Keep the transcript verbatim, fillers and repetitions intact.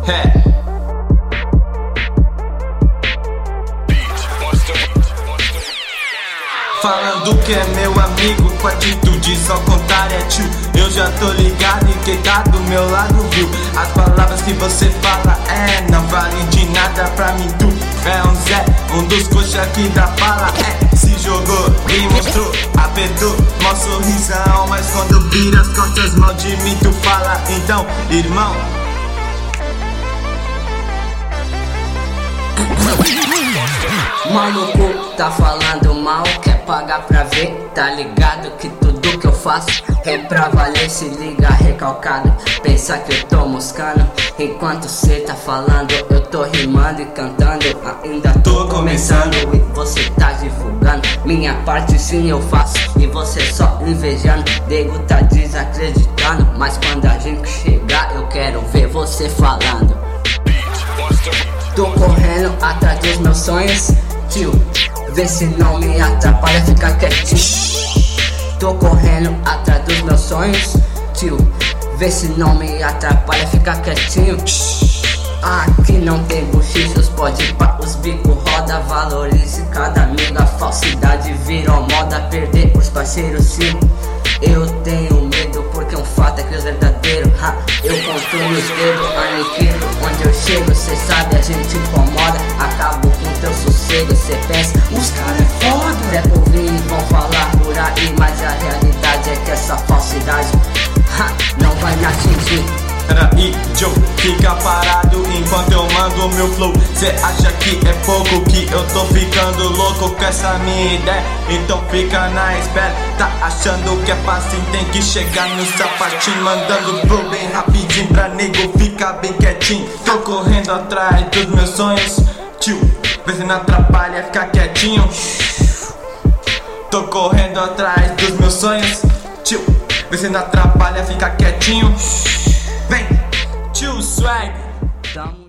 É. Falando que é meu amigo, com atitude só contrária, tio. Eu já tô ligado e quem tá do meu lado viu. As palavras que você fala, é, não vale de nada pra mim. Tu é um Zé, um dos coxa que dá bala, é. Se jogou e mostrou, apertou, mó sorrisão. Mas quando vira as costas mal de mim tu fala, então, irmão. Maluco, tá falando mal, quer pagar pra ver? Tá ligado que tudo que eu faço é pra valer, se liga recalcado. Pensa que eu tô moscando, enquanto cê tá falando eu tô rimando e cantando. Ainda tô começando e você tá divulgando. Minha parte sim eu faço e você só invejando. Nego tá desacreditando, mas quando a gente chegar eu quero ver você falando. Tô correndo atrás dos meus sonhos, tio, vê se não me atrapalha, fica quietinho. Tô correndo atrás dos meus sonhos, tio, vê se não me atrapalha, fica quietinho. Aqui não tem bochichos, pode ir pra os bicos, roda, valorize cada amigo. A falsidade virou moda, perder os parceiros sim. Eu tenho medo porque um fato é que os verdadeiros, ha, eu conto meus dedos, aniquilo onde eu chego, cê sabe a gente incomoda. Acabo com teu sossego, cê pensa, os cara é foda. Zé Povinho vão falar por aí, mas a realidade é que essa falsidade, ha, não vai me atingir. Peraí, Joe, fica parado enquanto eu mando meu flow. Cê acha que é pouco que eu tô ficando louco com essa minha ideia? Então fica na espera. Tá achando que é fácil, tem que chegar no sapatinho, mandando flow bem rapidinho pra nego ficar bem quietinho. Tô correndo atrás dos meus sonhos, tio, vê se não atrapalha, ficar quietinho. Tô correndo atrás dos meus sonhos, tio, vê se não atrapalha, ficar quietinho. Vem, tio Swag.